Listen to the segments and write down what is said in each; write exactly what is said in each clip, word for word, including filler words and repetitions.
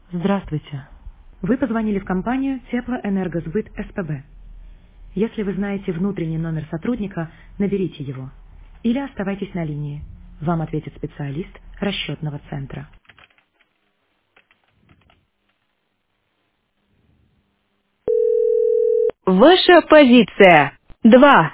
Здравствуйте. Вы позвонили в компанию Теплоэнергосбыт СПБ. Если вы знаете внутренний номер сотрудника, наберите его. Или оставайтесь на линии. Вам ответит специалист расчетного центра. Ваша позиция. Два.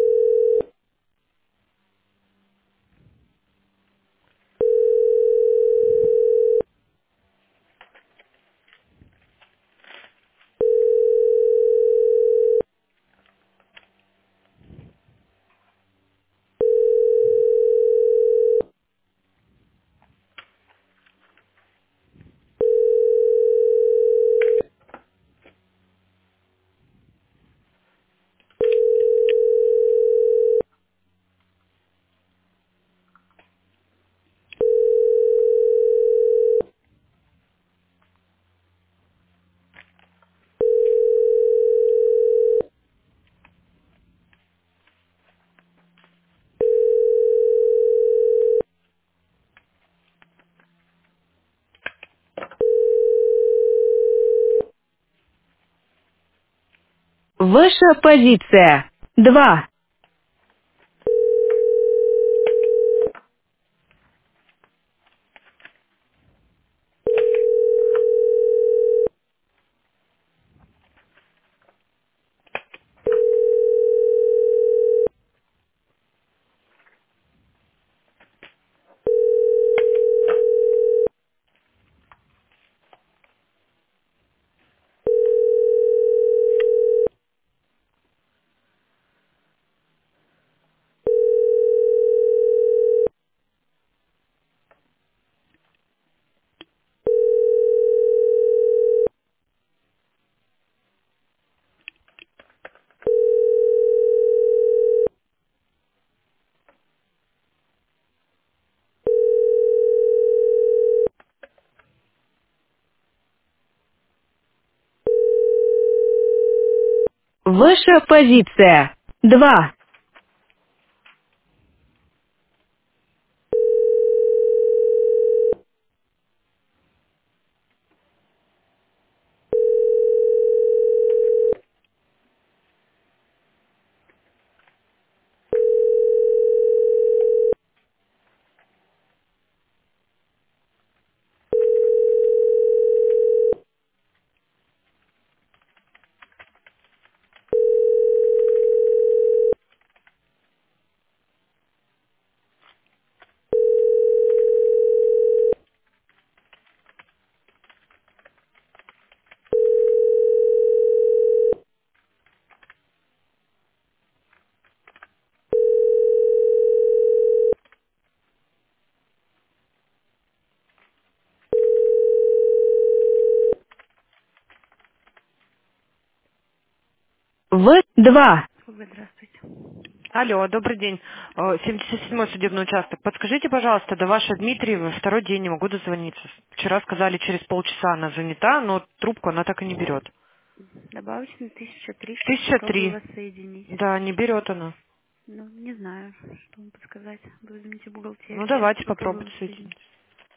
Ваша позиция. Два. Ваша позиция. Два. В. Два. Здравствуйте. Алло, добрый день. Э, семьдесят седьмой судебный участок. Подскажите, пожалуйста, до вашей Дмитриева второй день не могу дозвониться. Вчера сказали, через полчаса она занята, но трубку она так и не берет. Добавочный тысяча три, сейчас Тысяча попробую три. вас соединить. Да, не берет она. Ну, не знаю, что вам подсказать. Вы возьмите Ну, бухгалтерию, сейчас давайте попробую попробуйте вас соединить. соединить.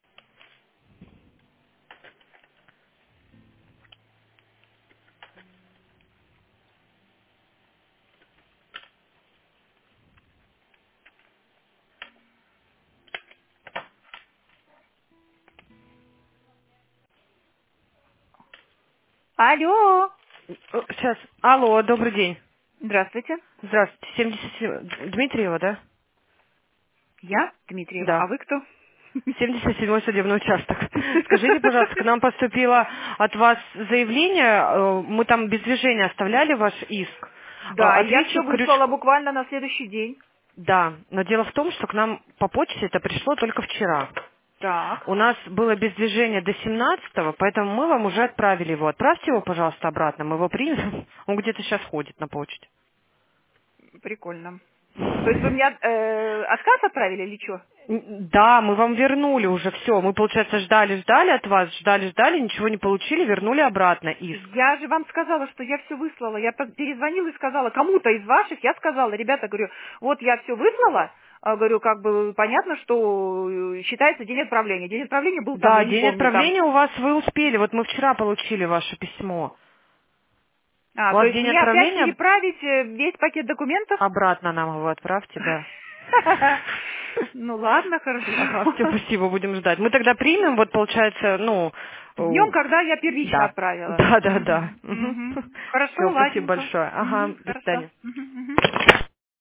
Алло! Э, Сейчас. Алло, добрый день. Здравствуйте. Здравствуйте. семьдесят семь. Дмитриева, да? Я Дмитриева, а Да. вы кто? семьдесят седьмой судебный участок. Скажите, пожалуйста, к нам поступило от вас заявление, э, мы там без движения оставляли ваш иск. Э, Да, я все Ответчик выслала Крючков. буквально на следующий день. Да, но дело в том, что к нам по почте это пришло только вчера. Так, У нас было без движения до семнадцатого, поэтому мы вам уже отправили его. Отправьте его, пожалуйста, обратно, мы его примем. Он где-то сейчас ходит на почте. прикольно. То есть вы мне э, отказ отправили или что? Н- Да, мы вам вернули уже все. Мы, получается, ждали-ждали от вас, ждали-ждали, ничего не получили, вернули обратно иск. Я же вам сказала, что я все выслала. Я по- перезвонила и сказала, кому-то из ваших, я сказала, ребята, говорю, вот я все выслала, А, говорю, как бы понятно, что считается день отправления. День отправления был там, Да, я не день помню, отправления там. у вас вы успели. Вот мы вчера получили ваше письмо. А, У то вас есть день мне опять отправления переправить э, весь пакет документов? обратно нам его отправьте, да. Ну ладно, хорошо. Ага, все, спасибо, будем ждать. Мы тогда примем, вот получается, ну... Днем, когда я первично Да, отправила. да, да, да. Мгм, мгм. Хорошо, Все, спасибо ладненько. большое. Ага, Мгм, до хорошо. свидания. Мгм.